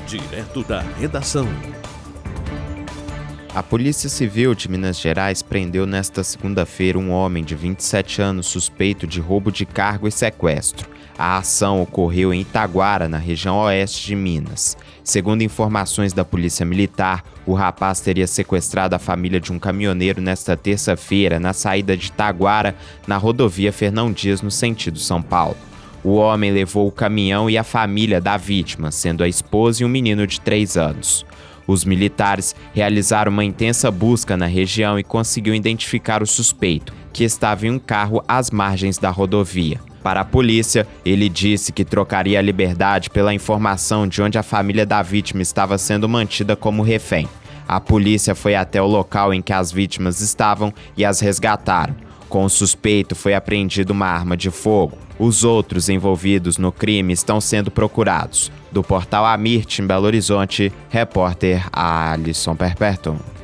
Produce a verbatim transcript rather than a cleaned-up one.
Direto da redação. A Polícia Civil de Minas Gerais prendeu nesta segunda-feira um homem de vinte e sete anos suspeito de roubo de cargo e sequestro. A ação ocorreu em Itaguara, na região oeste de Minas. Segundo informações da Polícia Militar, o rapaz teria sequestrado a família de um caminhoneiro nesta terça-feira, na saída de Itaguara, na rodovia Fernão Dias, no sentido São Paulo. O homem levou o caminhão e a família da vítima, sendo a esposa e um menino de três anos. Os militares realizaram uma intensa busca na região e conseguiu identificar o suspeito, que estava em um carro às margens da rodovia. Para a polícia, ele disse que trocaria a liberdade pela informação de onde a família da vítima estava sendo mantida como refém. A polícia foi até o local em que as vítimas estavam e as resgataram. Com o suspeito foi apreendida uma arma de fogo. Os outros envolvidos no crime estão sendo procurados. Do portal Amirte, em Belo Horizonte, repórter Alisson Perperton.